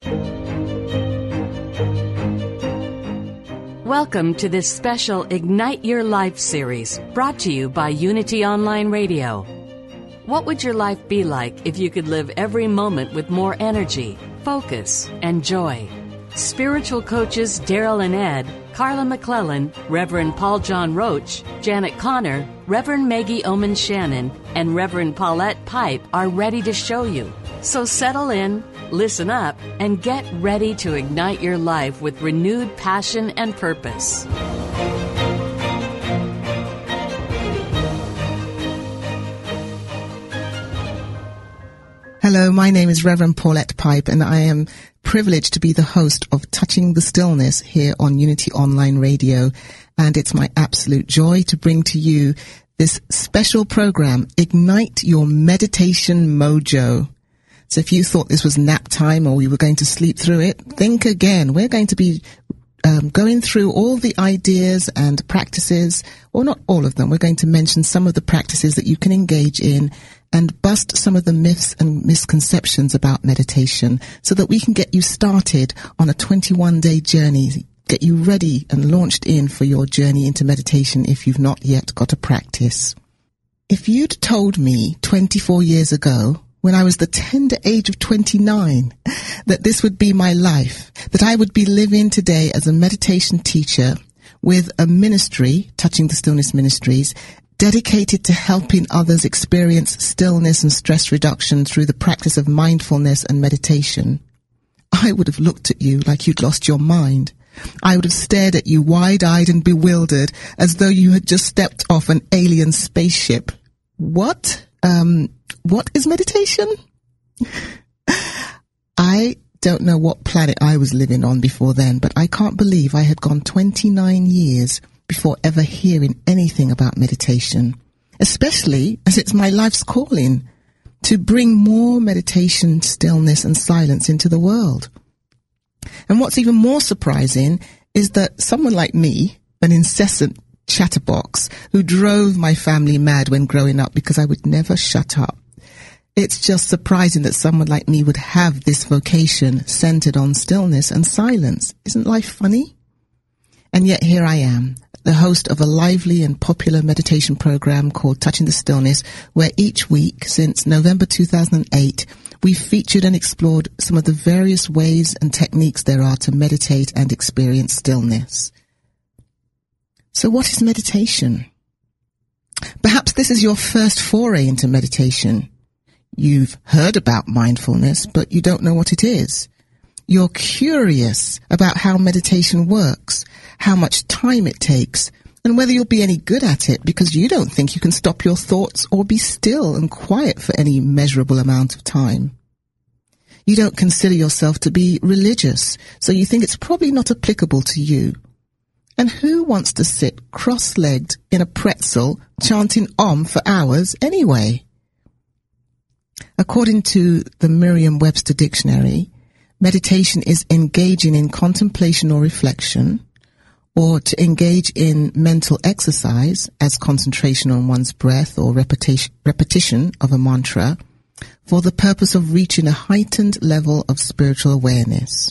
Welcome to this special Ignite Your Life series brought to you by Unity Online Radio. What would your life be like if you could live every moment with more energy, focus, and joy? Spiritual coaches Daryl and Ed, Carla McClellan, Reverend Paul John Roach, Janet Connor, Reverend Maggie Oman Shannon, and Reverend Paulette Pipe are ready to show you. So settle in, listen up, and get ready to ignite your life with renewed passion and purpose. Hello, my name is Reverend Paulette Pipe, and I am privileged to be the host of Touching the Stillness here on Unity Online Radio. And it's my absolute joy to bring to you this special program, Ignite Your Meditation Mojo. So if you thought this was nap time or we were going to sleep through it, think again. We're going to be going through all the ideas and practices, or not all of them. We're going to mention some of the practices that you can engage in and bust some of the myths and misconceptions about meditation so that we can get you started on a 21-day journey, get you ready and launched in for your journey into meditation if you've not yet got a practice. If you'd told me 24 years ago, when I was the tender age of 29, that this would be my life, that I would be living today as a meditation teacher with a ministry, Touching the Stillness Ministries, dedicated to helping others experience stillness and stress reduction through the practice of mindfulness and meditation, I would have looked at you like you'd lost your mind. I would have stared at you wide-eyed and bewildered as though you had just stepped off an alien spaceship. What is meditation? I don't know what planet I was living on before then, but I can't believe I had gone 29 years before ever hearing anything about meditation, especially as it's my life's calling to bring more meditation, stillness, and silence into the world. And what's even more surprising is that someone like me, an incessant chatterbox who drove my family mad when growing up because I would never shut up, it's just surprising that someone like me would have this vocation centered on stillness and silence. Isn't life funny? And yet here I am, the host of a lively and popular meditation program called Touching the Stillness, where each week since November 2008, we've featured and explored some of the various ways and techniques there are to meditate and experience stillness. So what is meditation? Perhaps this is your first foray into meditation. You've heard about mindfulness, but you don't know what it is. You're curious about how meditation works, how much time it takes, and whether you'll be any good at it because you don't think you can stop your thoughts or be still and quiet for any measurable amount of time. You don't consider yourself to be religious, so you think it's probably not applicable to you. And who wants to sit cross-legged in a pretzel chanting Om for hours anyway? According to the Merriam-Webster Dictionary, meditation is engaging in contemplation or reflection, or to engage in mental exercise as concentration on one's breath or repetition of a mantra for the purpose of reaching a heightened level of spiritual awareness.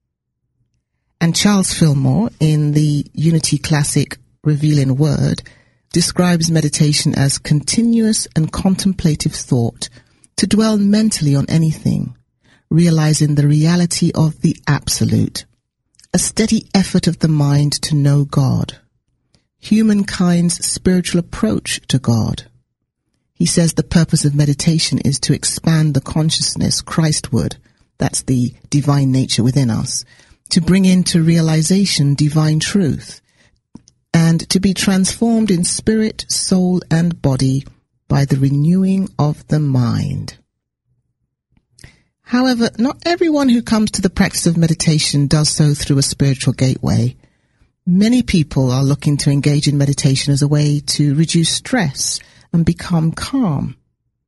And Charles Fillmore, in the Unity classic Revealing Word, describes meditation as continuous and contemplative thought to dwell mentally on anything, realizing the reality of the absolute, a steady effort of the mind to know God, humankind's spiritual approach to God. He says the purpose of meditation is to expand the consciousness Christward, that's the divine nature within us, to bring into realization divine truth, and to be transformed in spirit, soul, and body by the renewing of the mind. However, not everyone who comes to the practice of meditation does so through a spiritual gateway. Many people are looking to engage in meditation as a way to reduce stress and become calm.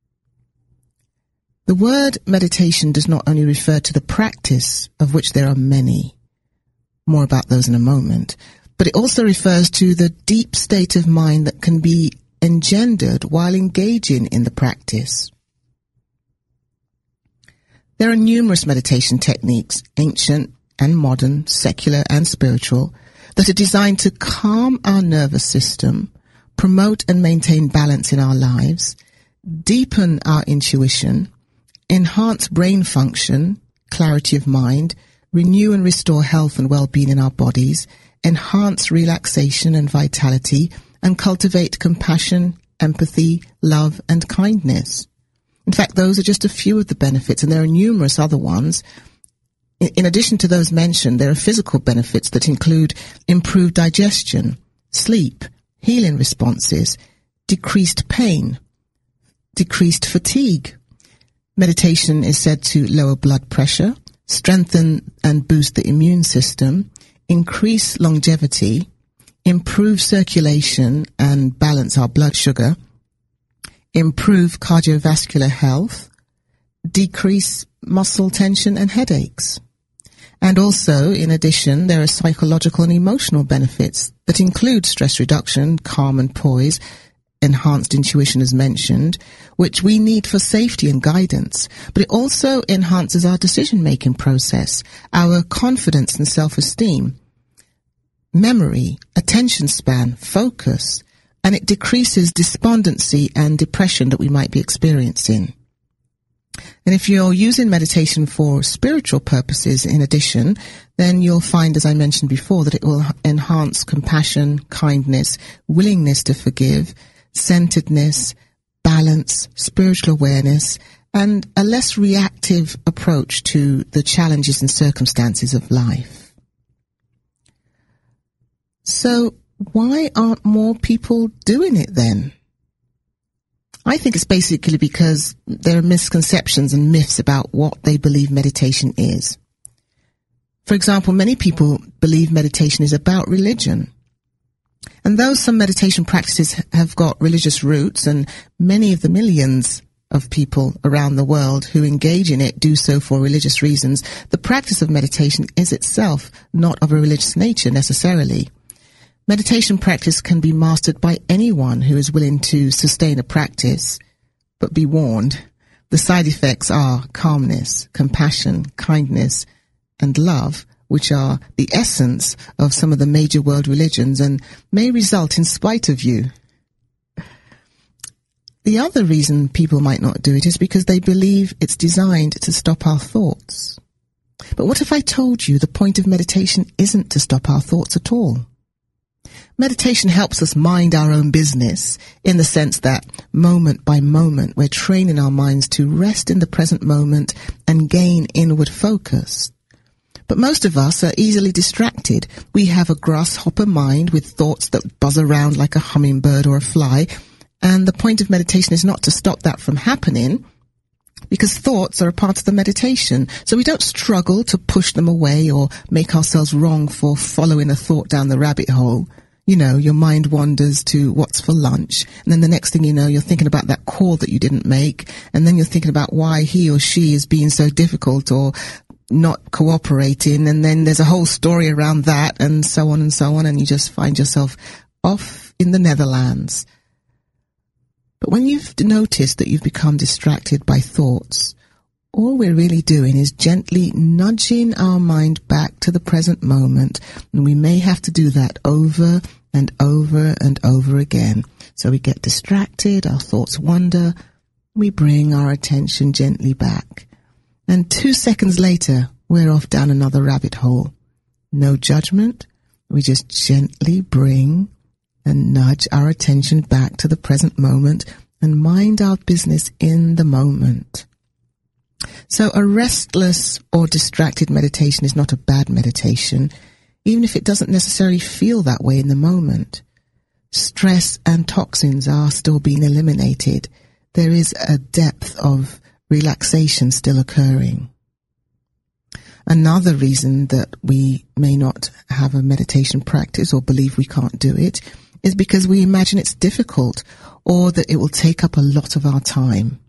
The word meditation does not only refer to the practice, of which there are many, more about those in a moment, but it also refers to the deep state of mind that can be engendered while engaging in the practice. There are numerous meditation techniques, ancient and modern, secular and spiritual, that are designed to calm our nervous system, promote and maintain balance in our lives, deepen our intuition, enhance brain function, clarity of mind, renew and restore health and well-being in our bodies, enhance relaxation and vitality, and cultivate compassion, empathy, love, and kindness. In fact, those are just a few of the benefits, and there are numerous other ones. In addition to those mentioned, there are physical benefits that include improved digestion, sleep, healing responses, decreased pain, decreased fatigue. Meditation is said to lower blood pressure, strengthen and boost the immune system, increase longevity, improve circulation and balance our blood sugar, improve cardiovascular health, decrease muscle tension and headaches. And also, in addition, there are psychological and emotional benefits that include stress reduction, calm and poise, enhanced intuition as mentioned, which we need for safety and guidance. But it also enhances our decision-making process, our confidence and self-esteem, memory, attention span, focus, and it decreases despondency and depression that we might be experiencing. And if you're using meditation for spiritual purposes in addition, then you'll find, as I mentioned before, that it will enhance compassion, kindness, willingness to forgive, centeredness, balance, spiritual awareness, and a less reactive approach to the challenges and circumstances of life. So why aren't more people doing it then? I think it's basically because there are misconceptions and myths about what they believe meditation is. For example, many people believe meditation is about religion. And though some meditation practices have got religious roots, and many of the millions of people around the world who engage in it do so for religious reasons, the practice of meditation is itself not of a religious nature necessarily. Meditation practice can be mastered by anyone who is willing to sustain a practice, but be warned, the side effects are calmness, compassion, kindness, and love, which are the essence of some of the major world religions and may result in spite of you. The other reason people might not do it is because they believe it's designed to stop our thoughts. But what if I told you the point of meditation isn't to stop our thoughts at all? Meditation helps us mind our own business in the sense that moment by moment we're training our minds to rest in the present moment and gain inward focus. But most of us are easily distracted. We have a grasshopper mind with thoughts that buzz around like a hummingbird or a fly, and the point of meditation is not to stop that from happening, because thoughts are a part of the meditation. So we don't struggle to push them away or make ourselves wrong for following a thought down the rabbit hole. You know, your mind wanders to what's for lunch, and then the next thing you know, you're thinking about that call that you didn't make, and then you're thinking about why he or she is being so difficult or not cooperating, and then there's a whole story around that, and so on, and you just find yourself off in the Netherlands. But when you've noticed that you've become distracted by thoughts, all we're really doing is gently nudging our mind back to the present moment, and we may have to do that over and over and over again. So we get distracted, our thoughts wander, we bring our attention gently back. And 2 seconds later, we're off down another rabbit hole. No judgment, we just gently bring and nudge our attention back to the present moment and mind our business in the moment. So a restless or distracted meditation is not a bad meditation, even if it doesn't necessarily feel that way in the moment. Stress and toxins are still being eliminated. There is a depth of relaxation still occurring. Another reason that we may not have a meditation practice or believe we can't do it is because we imagine it's difficult or that it will take up a lot of our time.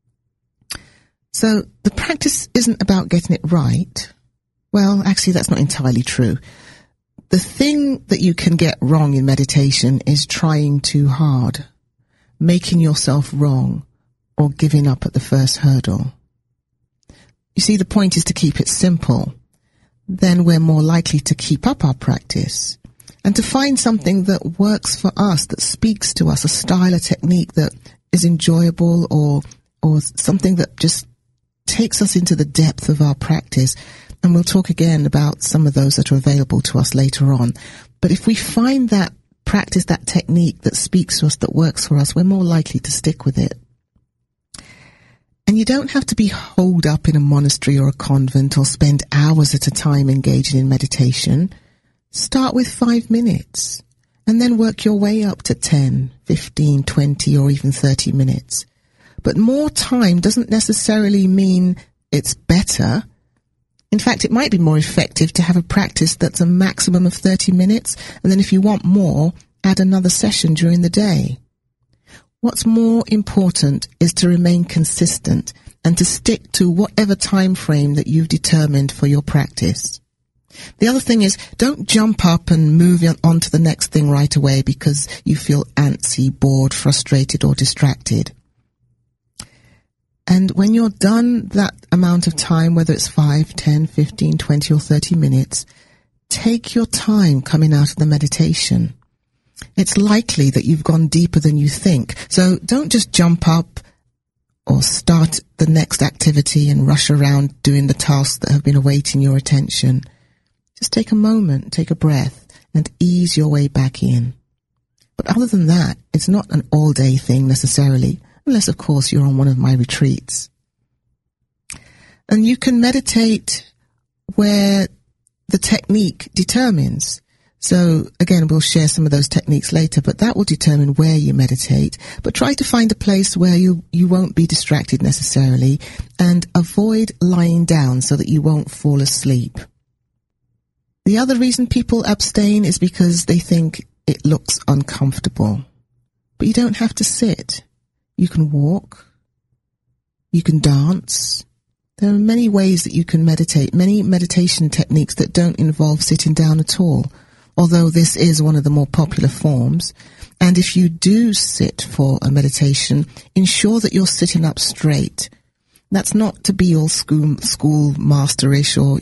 So the practice isn't about getting it right. Well, actually, that's not entirely true. The thing that you can get wrong in meditation is trying too hard, making yourself wrong, or giving up at the first hurdle. You You see, the point is to keep it simple. Then we're more likely to keep up our practice and to find something that works for us, that speaks to us, a style, a technique that is enjoyable, or something that just takes us into the depth of our practice. And we'll talk again about some of those that are available to us later on. But if we find that practice, that technique that speaks to us, that works for us, we're more likely to stick with it. And you don't have to be holed up in a monastery or a convent or spend hours at a time engaging in meditation. Start with 5 minutes and then work your way up to 10, 15, 20 or even 30 minutes. But more time doesn't necessarily mean it's better. In fact, it might be more effective to have a practice that's a maximum of 30 minutes, and then if you want more, add another session during the day. What's more important is to remain consistent and to stick to whatever time frame that you've determined for your practice. The other thing is, don't jump up and move on to the next thing right away because you feel antsy, bored, frustrated, or distracted. And when you're done that amount of time, whether it's 5, 10, 15, 20 or 30 minutes, take your time coming out of the meditation. It's likely that you've gone deeper than you think. So don't just jump up or start the next activity and rush around doing the tasks that have been awaiting your attention. Just take a moment, take a breath, and ease your way back in. But other than that, it's not an all-day thing necessarily, unless, of course, you're on one of my retreats. And you can meditate where the technique determines. So, again, we'll share some of those techniques later, but that will determine where you meditate. But try to find a place where you won't be distracted necessarily, and avoid lying down so that you won't fall asleep. The other reason people abstain is because they think it looks uncomfortable. But you don't have to sit. You can walk. You can dance. There are many ways that you can meditate, many meditation techniques that don't involve sitting down at all, although this is one of the more popular forms. And if you do sit for a meditation, ensure that you're sitting up straight. That's not to be all school masterish or,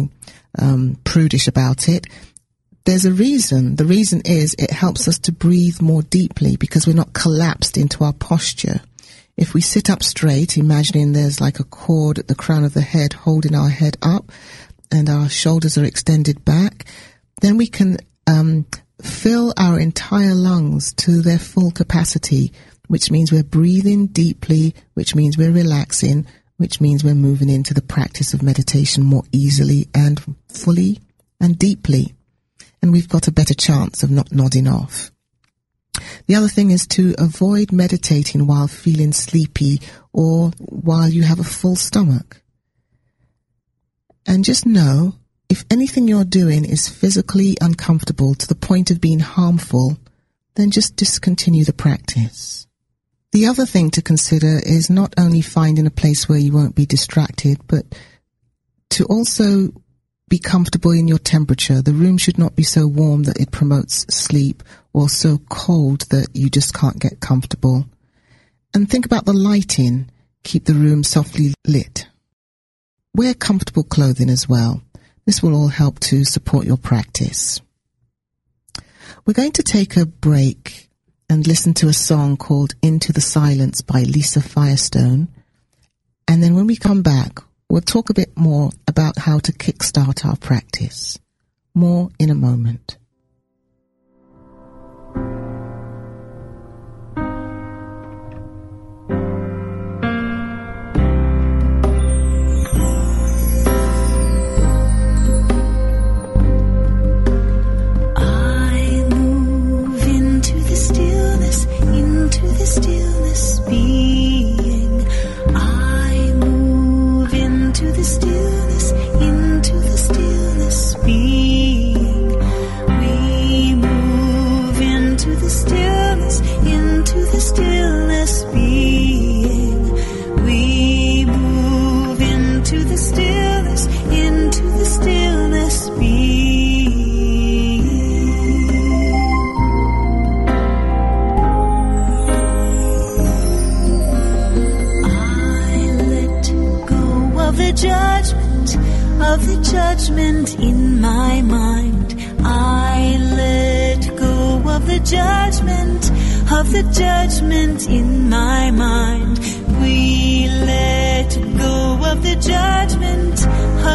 prudish about it. There's a reason. The reason is it helps us to breathe more deeply because we're not collapsed into our posture. If we sit up straight, imagining there's like a cord at the crown of the head holding our head up and our shoulders are extended back, then we can fill our entire lungs to their full capacity, which means we're breathing deeply, which means we're relaxing, which means we're moving into the practice of meditation more easily and fully and deeply. And we've got a better chance of not nodding off. The other thing is to avoid meditating while feeling sleepy or while you have a full stomach. And just know, if anything you're doing is physically uncomfortable to the point of being harmful, then just discontinue the practice. The other thing to consider is not only finding a place where you won't be distracted, but to also be comfortable in your temperature. The room should not be so warm that it promotes sleep or so cold that you just can't get comfortable. And think about the lighting. Keep the room softly lit. Wear comfortable clothing as well. This will all help to support your practice. We're going to take a break and listen to a song called Into the Silence by Lisa Firestone. And then when we come back, we'll talk a bit more about how to kickstart our practice. More in a moment. Stillness, into the stillness, being judgment in my mind. I let go of the judgment in my mind. We let go of the judgment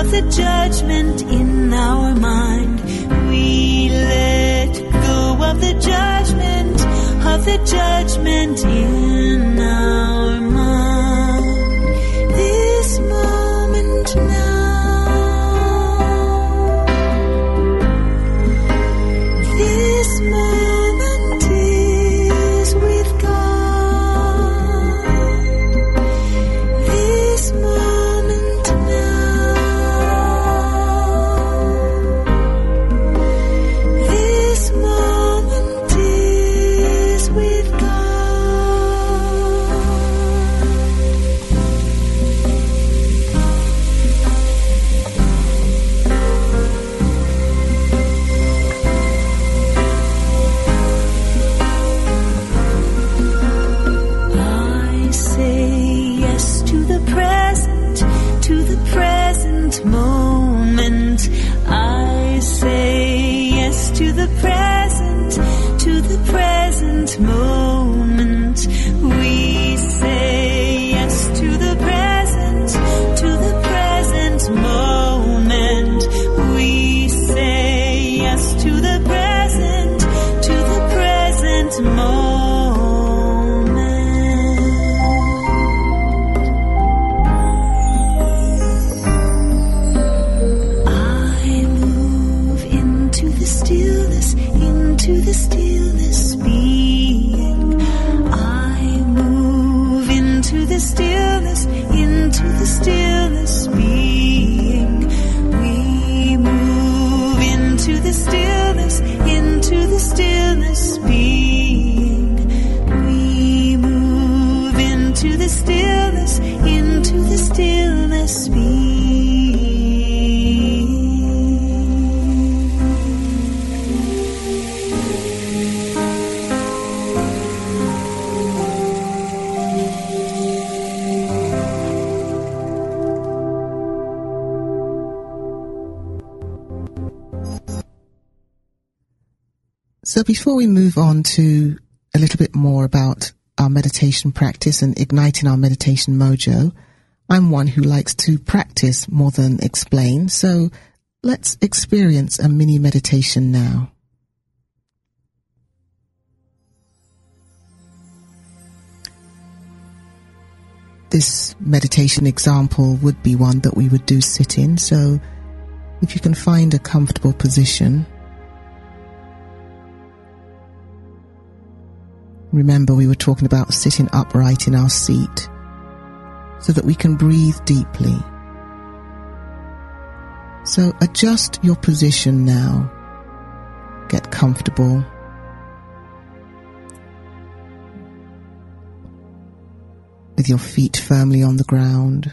in our mind. We let go of the judgment in our mind. This moment now, this moment is with God. This moment now, this moment is with God. I say yes to the present moment. I say yes to the present moment. We say yes to the present moment. We say yes to the present moment. I move into the stillness being. I move into the stillness being. We move into the stillness being. We move into the stillness being. So before we move on to a little bit more about our meditation practice and igniting our meditation mojo, I'm one who likes to practice more than explain. So let's experience a mini meditation now. This meditation example would be one that we would do sitting. So if you can find a comfortable position. Remember, we were talking about sitting upright in our seat so that we can breathe deeply. So adjust your position now. Get comfortable. With your feet firmly on the ground.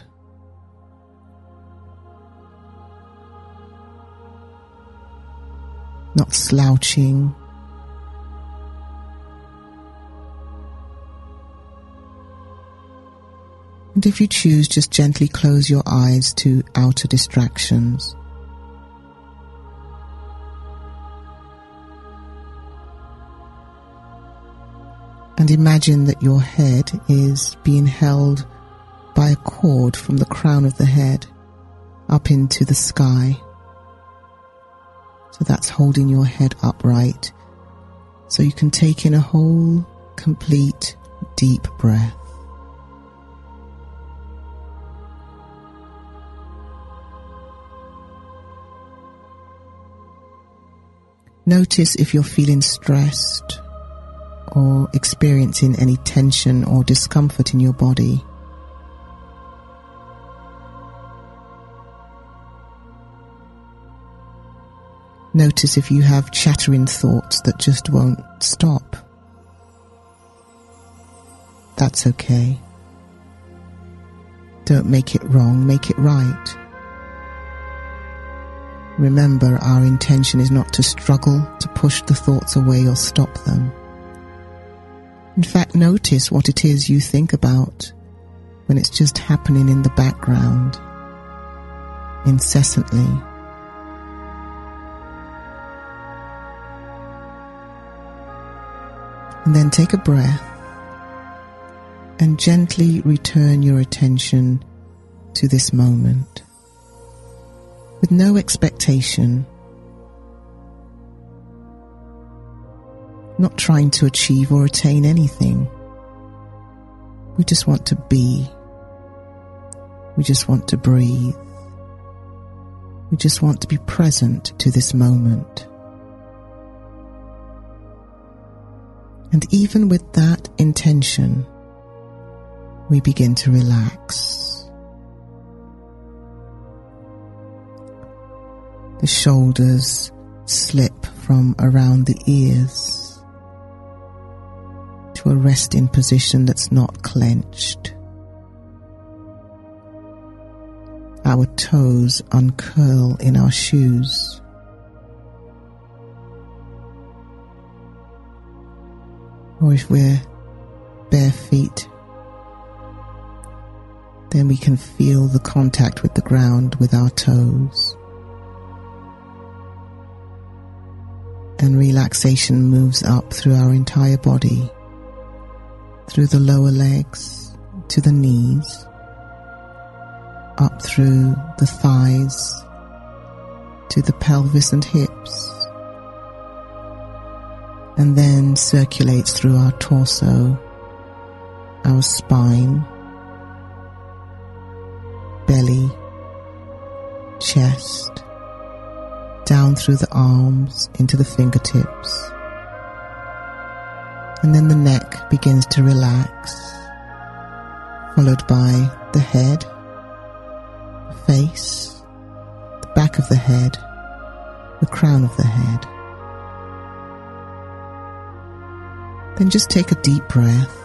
Not slouching. And if you choose, just gently close your eyes to outer distractions. And imagine that your head is being held by a cord from the crown of the head up into the sky. So that's holding your head upright. So you can take in a whole, complete, deep breath. Notice if you're feeling stressed or experiencing any tension or discomfort in your body. Notice if you have chattering thoughts that just won't stop. That's okay. Don't make it wrong, make it right. Remember, our intention is not to struggle to push the thoughts away or stop them. In fact, notice what it is you think about when it's just happening in the background, incessantly, And then take a breath and gently return your attention to this moment with no expectation, not trying to achieve or attain anything. We just want to be. We just want to breathe. We just want to be present to this moment. And even with that intention, we begin to relax. The shoulders slip from around the ears to a resting position that's not clenched. Our toes uncurl in our shoes. Or if we're bare feet, then we can feel the contact with the ground with our toes. And relaxation moves up through our entire body, through the lower legs to the knees, up through the thighs to the pelvis and hips, and then circulates through our torso, our spine, belly, chest, down through the arms into the fingertips. And then the neck begins to relax, followed by the head, the face, the back of the head, the crown of the head. Then just take a deep breath.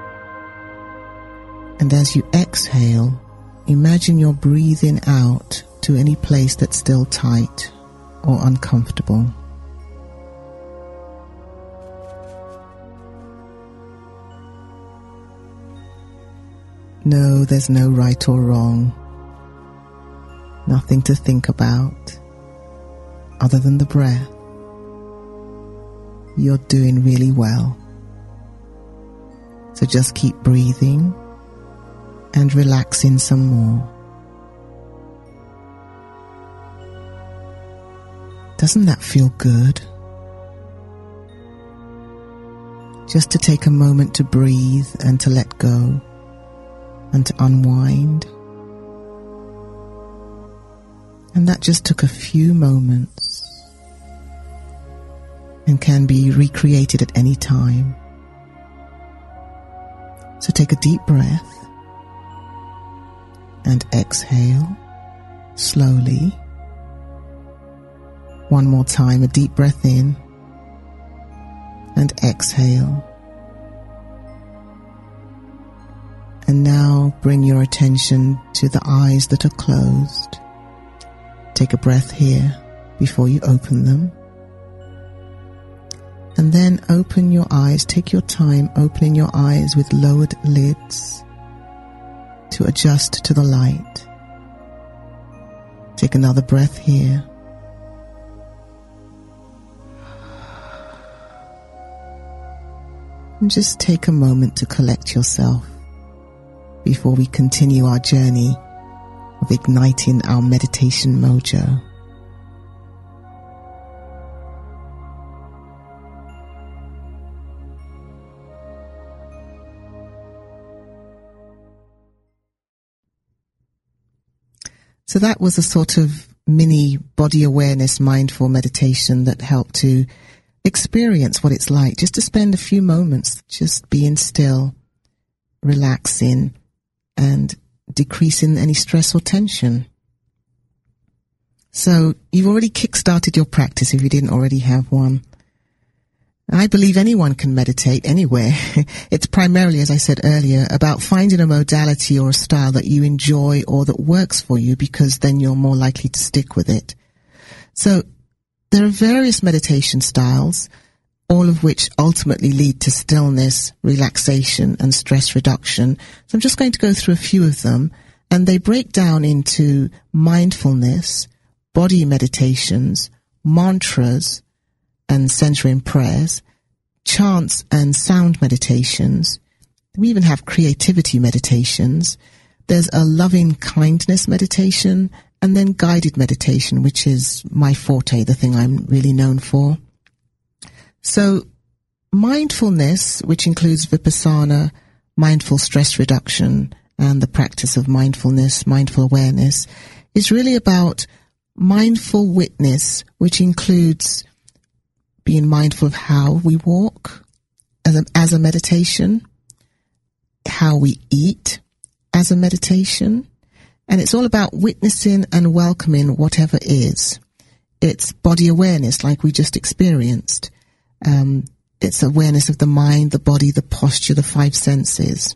And as you exhale, imagine you're breathing out to any place that's still tight or uncomfortable. No, there's no right or wrong. Nothing to think about other than the breath. You're doing really well. So just keep breathing and relaxing some more. Doesn't that feel good? Just to take a moment to breathe and to let go and to unwind. And that just took a few moments and can be recreated at any time. So take a deep breath and exhale slowly. One more time, a deep breath in and exhale. And now bring your attention to the eyes that are closed. Take a breath here before you open them. And then open your eyes. Take your time opening your eyes with lowered lids to adjust to the light. Take another breath here. And just take a moment to collect yourself before we continue our journey of igniting our meditation mojo. So that was a sort of mini body awareness mindful meditation that helped to experience what it's like just to spend a few moments just being still, relaxing, and decreasing any stress or tension. So you've already kick-started your practice if you didn't already have one. I believe anyone can meditate anywhere. It's primarily, as I said earlier, about finding a modality or a style that you enjoy or that works for you, because then you're more likely to stick with it. So there are various meditation styles, all of which ultimately lead to stillness, relaxation, and stress reduction. So I'm just going to go through a few of them, and they break down into mindfulness, body meditations, mantras, and centering prayers, chants and sound meditations. We even have creativity meditations. There's a loving kindness meditation, and then guided meditation, which is my forte, the thing I'm really known for. So mindfulness, which includes Vipassana, mindful stress reduction, and the practice of mindfulness, mindful awareness, is really about mindful witness, which includes being mindful of how we walk as a meditation, how we eat as a meditation, and it's all about witnessing and welcoming whatever is. It's body awareness, like we just experienced. It's awareness of the mind, the body, the posture, the five senses.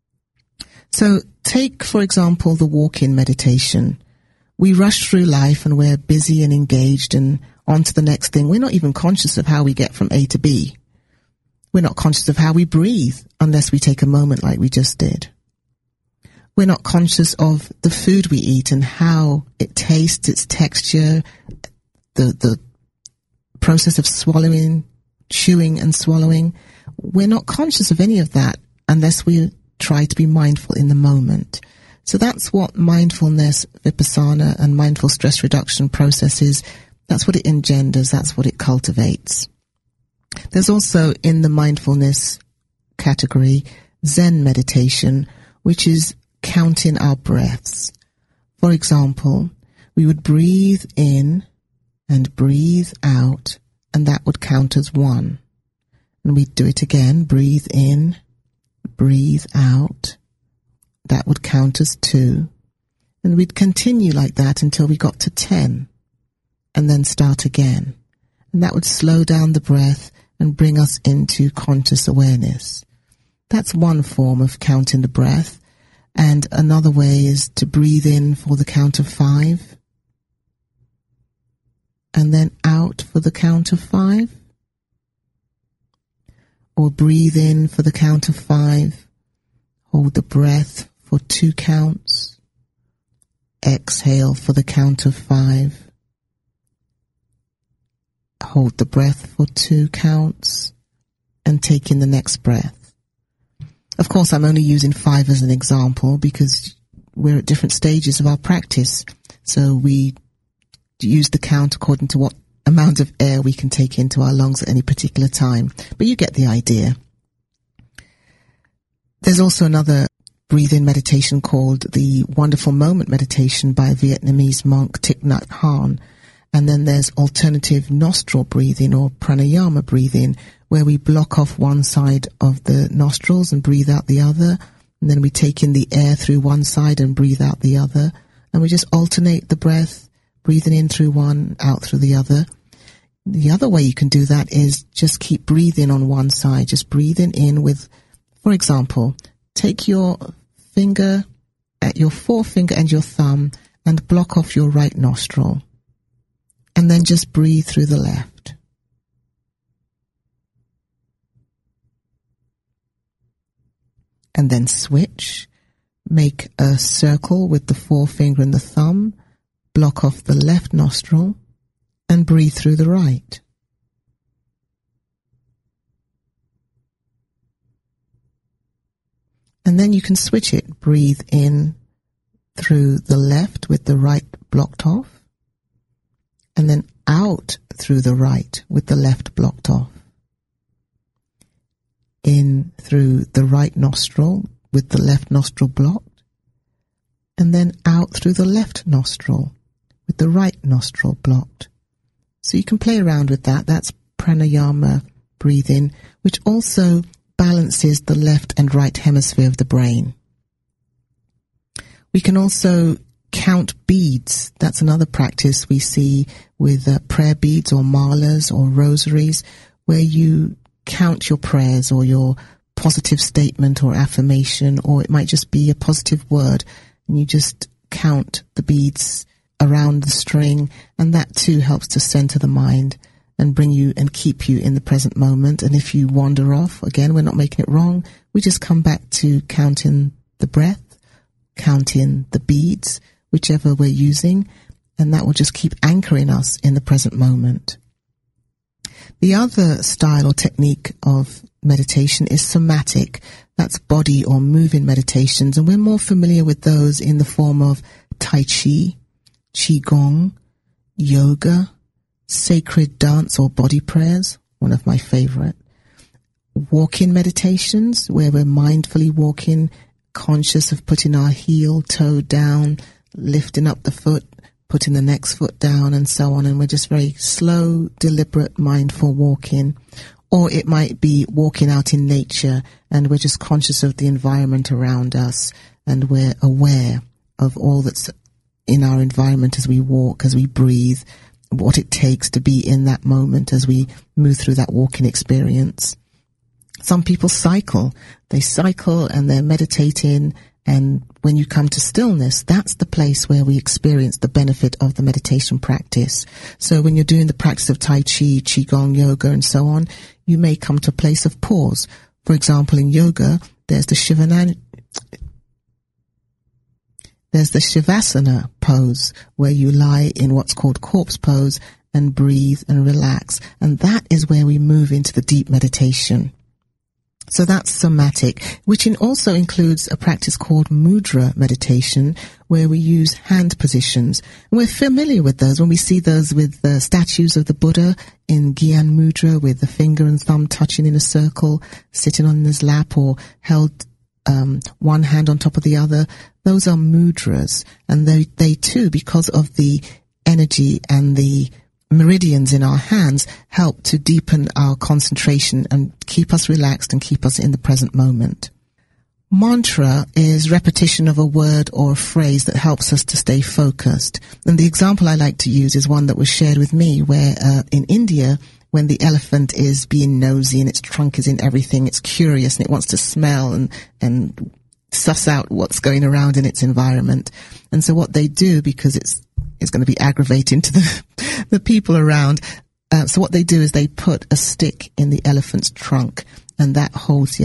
So take, for example, the walk-in meditation. We rush through life and we're busy and engaged and on to the next thing. We're not even conscious of how we get from A to B. We're not conscious of how we breathe unless we take a moment like we just did. We're not conscious of the food we eat and how it tastes, its texture, the process of swallowing, chewing and swallowing. We're not conscious of any of that unless we try to be mindful in the moment. So that's what mindfulness, Vipassana, and mindful stress reduction processes. That's what it engenders. That's what it cultivates. There's also in the mindfulness category, Zen meditation, which is counting our breaths. For example, we would breathe in and breathe out, and that would count as one. And we'd do it again, breathe in, breathe out. That would count as 2. And we'd continue like that until we got to 10, and then start again. And that would slow down the breath and bring us into conscious awareness. That's one form of counting the breath. And another way is to breathe in for the count of 5, and then out for the count of 5. Or breathe in for the count of 5, hold the breath for 2 counts, exhale for the count of 5, hold the breath for 2 counts, and take in the next breath. Of course, I'm only using 5 as an example because we're at different stages of our practice. So we use the count according to what amount of air we can take into our lungs at any particular time. But you get the idea. There's also another breathe-in meditation called the Wonderful Moment Meditation by Vietnamese monk Thich Nhat Hanh. And then there's alternative nostril breathing or pranayama breathing, where we block off one side of the nostrils and breathe out the other. And then we take in the air through one side and breathe out the other. And we just alternate the breath, breathing in through one, out through the other. The other way you can do that is just keep breathing on one side, just breathing in with, for example, take your finger, your forefinger and your thumb and block off your right nostril. And then just breathe through the left. And then switch. Make a circle with the forefinger and the thumb. Block off the left nostril. And breathe through the right. And then you can switch it. Breathe in through the left with the right blocked off. And then out through the right with the left blocked off. In through the right nostril with the left nostril blocked. And then out through the left nostril with the right nostril blocked. So you can play around with that. That's pranayama breathing, which also balances the left and right hemisphere of the brain. We can also count beads. That's another practice we see with prayer beads or malas or rosaries, where you count your prayers or your positive statement or affirmation, or it might just be a positive word, and you just count the beads around the string, and that too helps to center the mind and bring you and keep you in the present moment. And if you wander off, again, we're not making it wrong. We just come back to counting the breath, counting the beads, whichever we're using, and that will just keep anchoring us in the present moment. The other style or technique of meditation is somatic. That's body or moving meditations, and we're more familiar with those in the form of Tai Chi, Qigong, yoga, sacred dance or body prayers, one of my favorite. Walking meditations, where we're mindfully walking, conscious of putting our heel, toe down, lifting up the foot, putting the next foot down, and so on. And we're just very slow, deliberate, mindful walking. Or it might be walking out in nature, and we're just conscious of the environment around us, and we're aware of all that's in our environment as we walk, as we breathe, what it takes to be in that moment as we move through that walking experience. Some people cycle. They cycle and they're meditating, and when you come to stillness, that's the place where we experience the benefit of the meditation practice. So when you're doing the practice of Tai Chi, Qigong, yoga, and so on, you may come to a place of pause. For example, in yoga, there's the Shavasana pose, where you lie in what's called corpse pose and breathe and relax. And that is where we move into the deep meditation. So that's somatic, which also includes a practice called mudra meditation, where we use hand positions. And we're familiar with those when we see those with the statues of the Buddha in Gyan Mudra, with the finger and thumb touching in a circle, sitting on his lap, or held one hand on top of the other. Those are mudras, and they too, because of the energy and the meridians in our hands, help to deepen our concentration and keep us relaxed and keep us in the present moment. Mantra is repetition of a word or a phrase that helps us to stay focused. And the example I like to use is one that was shared with me, where in India, when the elephant is being nosy and its trunk is in everything, it's curious and it wants to smell and suss out what's going around in its environment. And so what they do, because it's going to be aggravating to the people around, so what they do is they put a stick in the elephant's trunk, and that holds the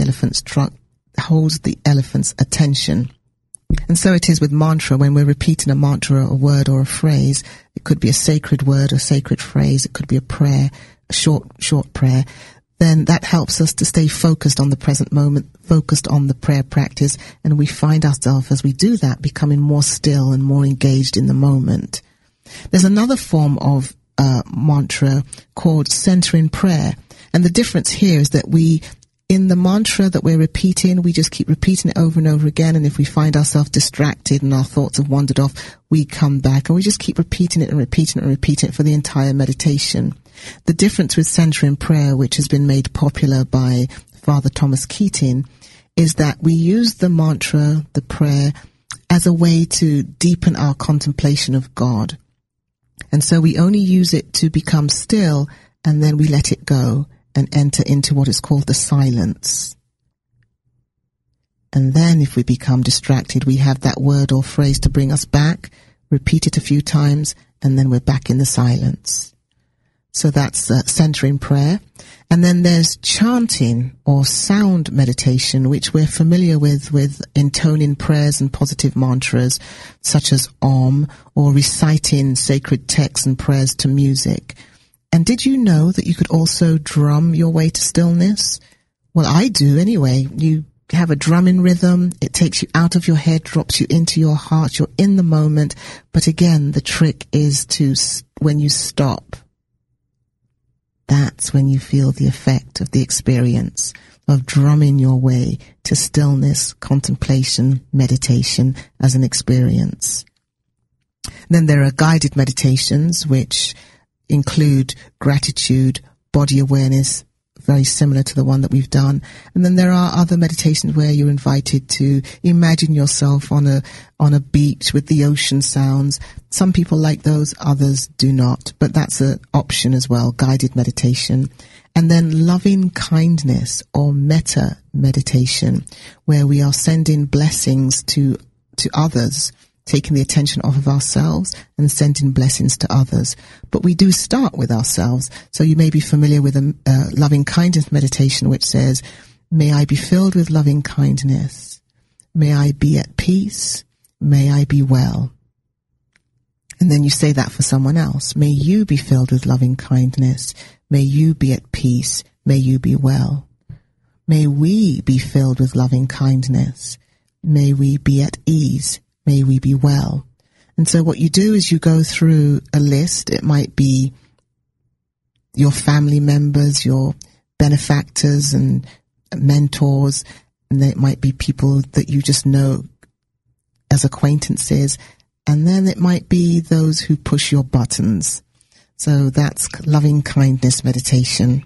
elephant's attention. And so it is with mantra. When we're repeating a mantra, a word or a phrase, it could be a sacred word, a sacred phrase, it could be a prayer, a short prayer, then that helps us to stay focused on the present moment, focused on the prayer practice, and we find ourselves, as we do that, becoming more still and more engaged in the moment. There's another form of mantra called centering prayer, and the difference here is that in the mantra that we're repeating, we just keep repeating it over and over again, and if we find ourselves distracted and our thoughts have wandered off, we come back and we just keep repeating it and repeating it and repeating it for the entire meditation. The difference with centering prayer, which has been made popular by Father Thomas Keating, is that we use the mantra, the prayer, as a way to deepen our contemplation of God. And so we only use it to become still, and then we let it go and enter into what is called the silence. And then if we become distracted, we have that word or phrase to bring us back, repeat it a few times, and then we're back in the silence. So that's centering prayer. And then there's chanting or sound meditation, which we're familiar with intoning prayers and positive mantras, such as Om, or reciting sacred texts and prayers to music. And did you know that you could also drum your way to stillness? Well, I do anyway. You have a drumming rhythm. It takes you out of your head, drops you into your heart. You're in the moment. But again, the trick is when you stop, that's when you feel the effect of the experience of drumming your way to stillness, contemplation, meditation as an experience. Then there are guided meditations, which include gratitude, body awareness, very similar to the one that we've done. And then there are other meditations where you're invited to imagine yourself on a beach with the ocean sounds. Some people like those, others do not, but that's an option as well, guided meditation. And then loving kindness or metta meditation, where we are sending blessings to others, taking the attention off of ourselves and sending blessings to others. But we do start with ourselves. So you may be familiar with a loving kindness meditation, which says, may I be filled with loving kindness. May I be at peace. May I be well. And then you say that for someone else. May you be filled with loving kindness. May you be at peace. May you be well. May we be filled with loving kindness. May we be at ease. May we be well. And so what you do is you go through a list. It might be your family members, your benefactors and mentors, and then it might be people that you just know as acquaintances, and then it might be those who push your buttons. So that's loving kindness meditation.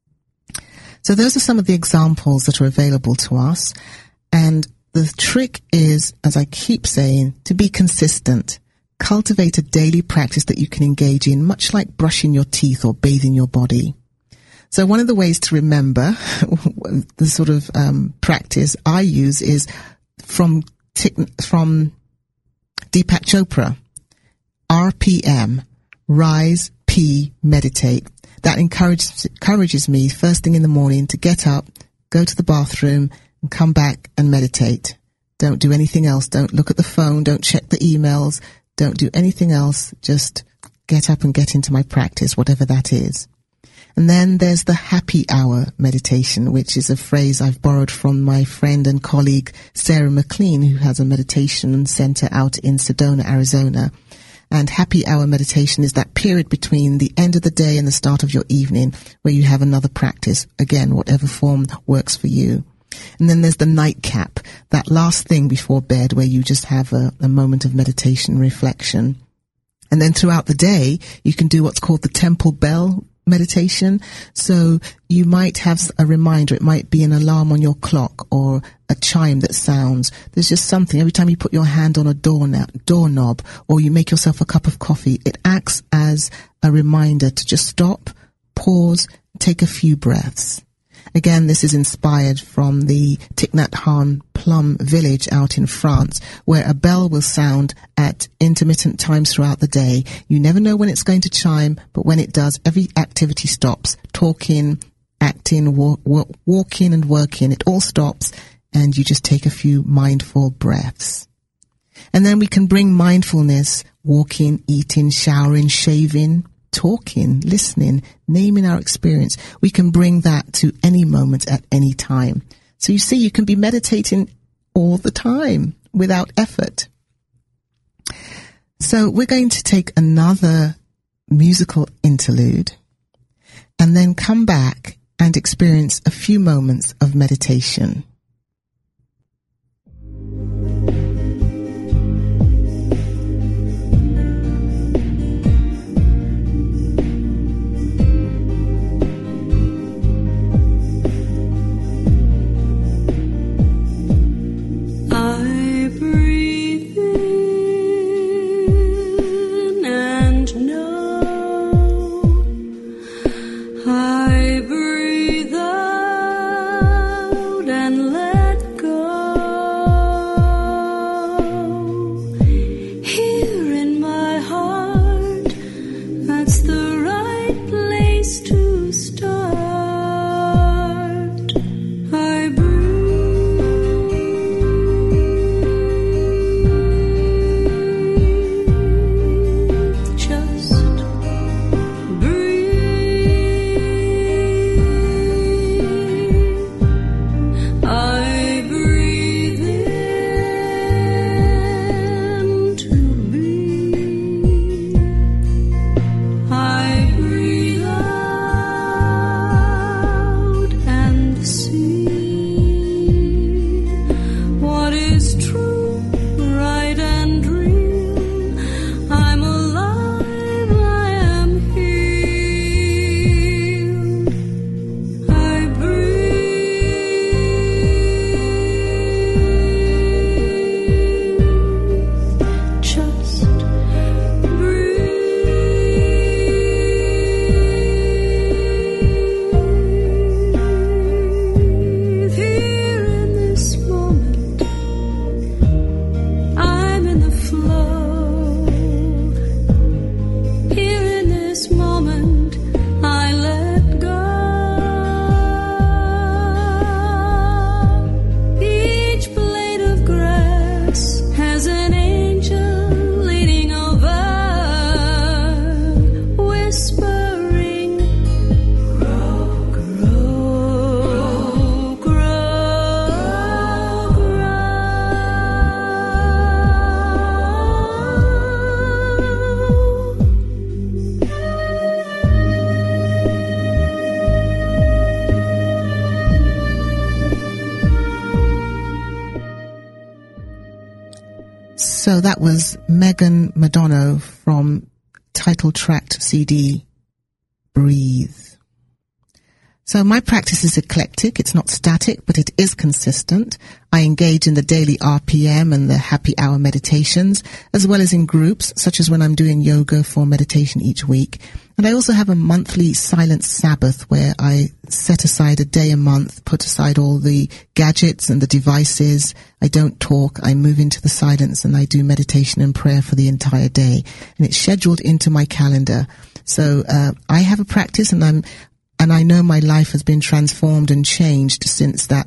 So those are some of the examples that are available to us, and the trick is, as I keep saying, to be consistent. Cultivate a daily practice that you can engage in, much like brushing your teeth or bathing your body. So one of the ways to remember the sort of practice I use is from Deepak Chopra, RPM, Rise, P, Meditate. That encourages me first thing in the morning to get up, go to the bathroom, and come back and meditate. Don't do anything else. Don't look at the phone. Don't check the emails. Don't do anything else. Just get up and get into my practice, whatever that is. And then there's the happy hour meditation, which is a phrase I've borrowed from my friend and colleague Sarah McLean, who has a meditation center out in Sedona, Arizona. And happy hour meditation is that period between the end of the day and the start of your evening where you have another practice, again, whatever form works for you. And then there's the nightcap, that last thing before bed where you just have a moment of meditation, reflection. And then throughout the day, you can do what's called the temple bell meditation. So you might have a reminder. It might be an alarm on your clock or a chime that sounds. There's just something. Every time you put your hand on a doorknob or you make yourself a cup of coffee, it acts as a reminder to just stop, pause, take a few breaths. Again, this is inspired from the Thich Nhat Hanh Plum Village out in France, where a bell will sound at intermittent times throughout the day. You never know when it's going to chime, but when it does, every activity stops. Talking, acting, walking and working, it all stops, and you just take a few mindful breaths. And then we can bring mindfulness, walking, eating, showering, shaving, talking, listening, naming our experience. We can bring that to any moment at any time. So you see, you can be meditating all the time without effort. So we're going to take another musical interlude and then come back and experience a few moments of meditation. I breathe out. So that was Megan Madonna from title tracked CD, Breathe. So my practice is eclectic. It's not static, but it is consistent. I engage in the daily RPM and the happy hour meditations, as well as in groups, such as when I'm doing yoga for meditation each week. And I also have a monthly silent Sabbath where I set aside a day a month, put aside all the gadgets and the devices. I don't talk. I move into the silence and I do meditation and prayer for the entire day. And it's scheduled into my calendar. So I have a practice, and I know my life has been transformed and changed since that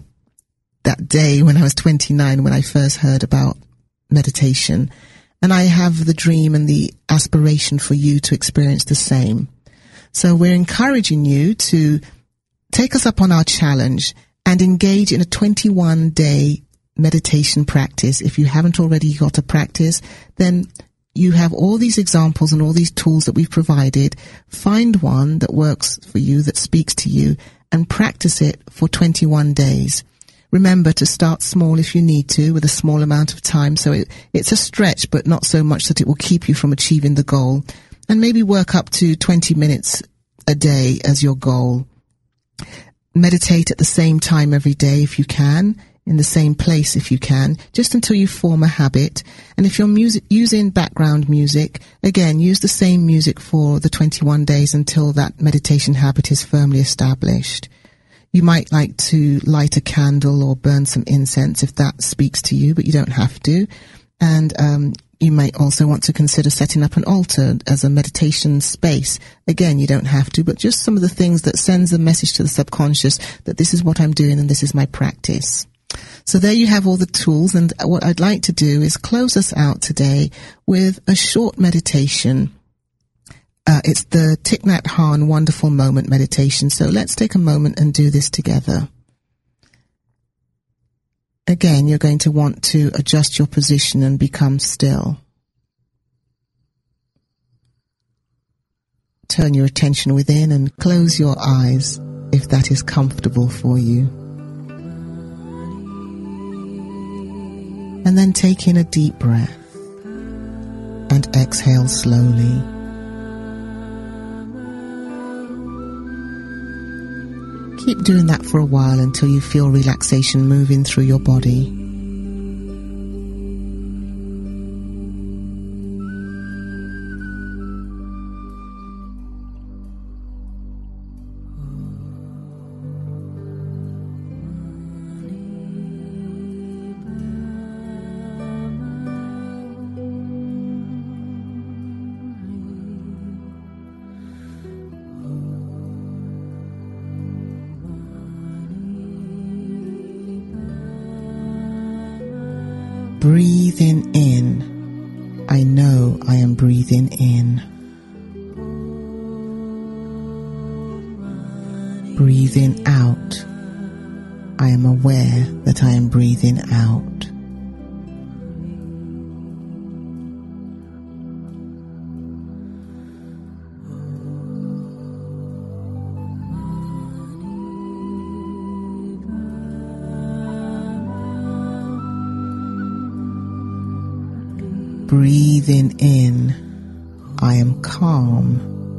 day when I was 29, when I first heard about meditation. And I have the dream and the aspiration for you to experience the same. So we're encouraging you to take us up on our challenge and engage in a 21-day meditation practice. If you haven't already got a practice, then you have all these examples and all these tools that we've provided. Find one that works for you, that speaks to you, and practice it for 21 days. Remember to start small if you need to, with a small amount of time. So it's a stretch, but not so much that it will keep you from achieving the goal. And maybe work up to 20 minutes a day as your goal. Meditate at the same time every day if you can, in the same place if you can, just until you form a habit. And if you're using background music, again, use the same music for the 21 days until that meditation habit is firmly established. You might like to light a candle or burn some incense if that speaks to you, but you don't have to. And you might also want to consider setting up an altar as a meditation space. Again, you don't have to, but just some of the things that sends a message to the subconscious that this is what I'm doing and this is my practice. So there you have all the tools, and what I'd like to do is close us out today with a short meditation. It's the Thich Nhat Hanh Wonderful Moment meditation. So let's take a moment and do this together. Again, you're going to want to adjust your position and become still. Turn your attention within and close your eyes if that is comfortable for you. And then take in a deep breath and exhale slowly. Keep doing that for a while until you feel relaxation moving through your body. Breathing in, I know I am breathing in. Breathing out, I am aware that I am breathing out. Breathing in, I am calm.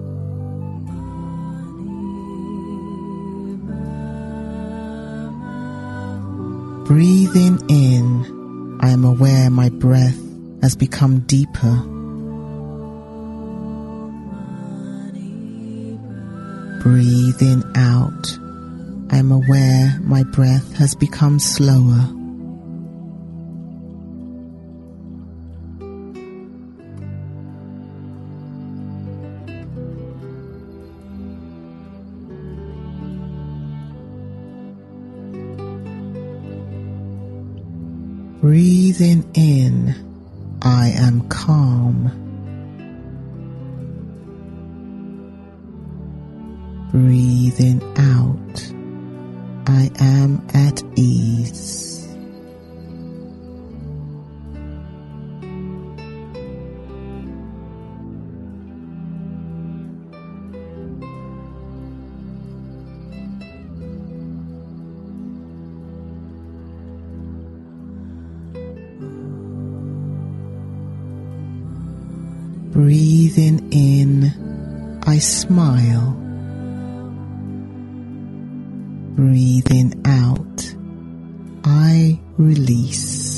Breathing in, I am aware my breath has become deeper. Breathing out, I am aware my breath has become slower. Breathing in, I am calm. Breathing out, I am at ease. Breathing in, I smile. Breathing out, I release.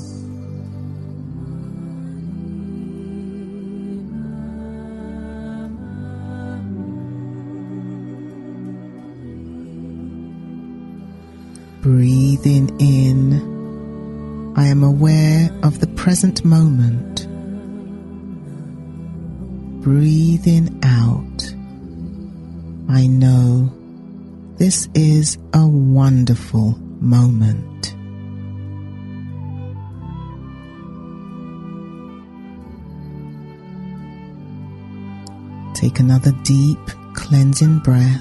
Breathing in, I am aware of the present moment. Breathing out, I know this is a wonderful moment. Take another deep, cleansing breath.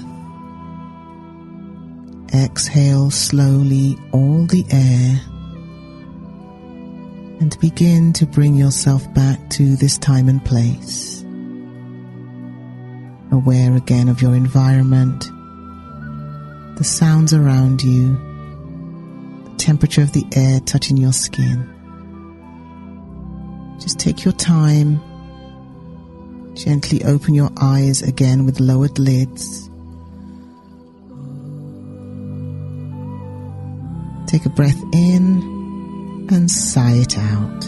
Exhale slowly all the air and begin to bring yourself back to this time and place. Aware again of your environment, the sounds around you, the temperature of the air touching your skin. Just take your time. Gently open your eyes again with lowered lids. Take a breath in and sigh it out.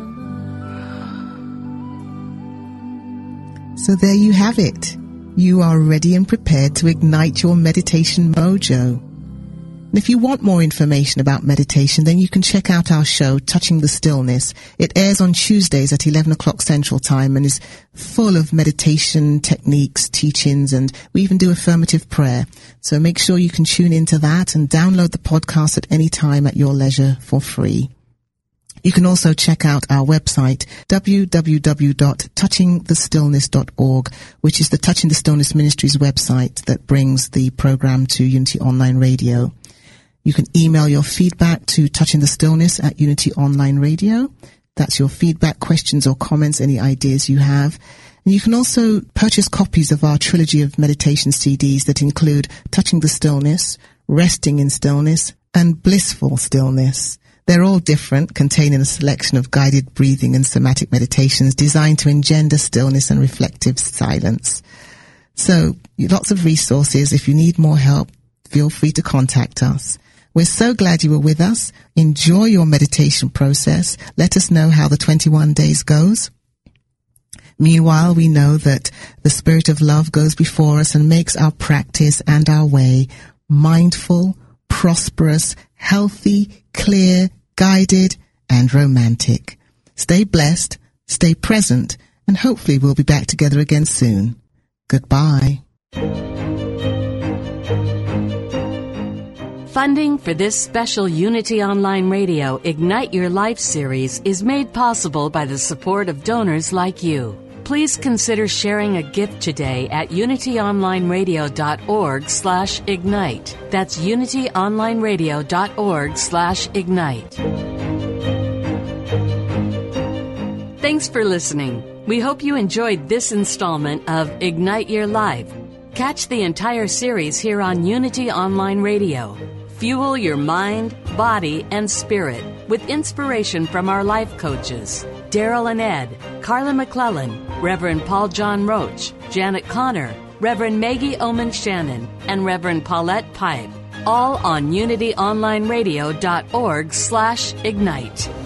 So there you have it. You are ready and prepared to ignite your meditation mojo. And if you want more information about meditation, then you can check out our show, Touching the Stillness. It airs on Tuesdays at 11 o'clock Central Time and is full of meditation techniques, teachings, and we even do affirmative prayer. So make sure you can tune into that and download the podcast at any time at your leisure for free. You can also check out our website, www.touchingthestillness.org, which is the Touching the Stillness Ministries website that brings the program to Unity Online Radio. You can email your feedback to touchingthestillness@Unity Online Radio. That's your feedback, questions or comments, any ideas you have. And you can also purchase copies of our trilogy of meditation CDs that include Touching the Stillness, Resting in Stillness, and Blissful Stillness. They're all different, containing a selection of guided breathing and somatic meditations designed to engender stillness and reflective silence. So, lots of resources. If you need more help, feel free to contact us. We're so glad you were with us. Enjoy your meditation process. Let us know how the 21 days goes. Meanwhile, we know that the Spirit of Love goes before us and makes our practice and our way mindful, prosperous, healthy, clear, guided, and romantic. Stay blessed, stay present, and hopefully we'll be back together again soon. Goodbye. Funding for this special Unity Online Radio Ignite Your Life series is made possible by the support of donors like you. Please consider sharing a gift today at unityonlineradio.org/ignite. That's unityonlineradio.org/ignite. Thanks for listening. We hope you enjoyed this installment of Ignite Your Life. Catch the entire series here on Unity Online Radio. Fuel your mind, body, and spirit with inspiration from our life coaches, Daryl and Ed, Carla McClellan, Reverend Paul John Roach, Janet Connor, Reverend Maggie Oman Shannon, and Reverend Paulette Pipe, all on unityonlineradio.org/ignite.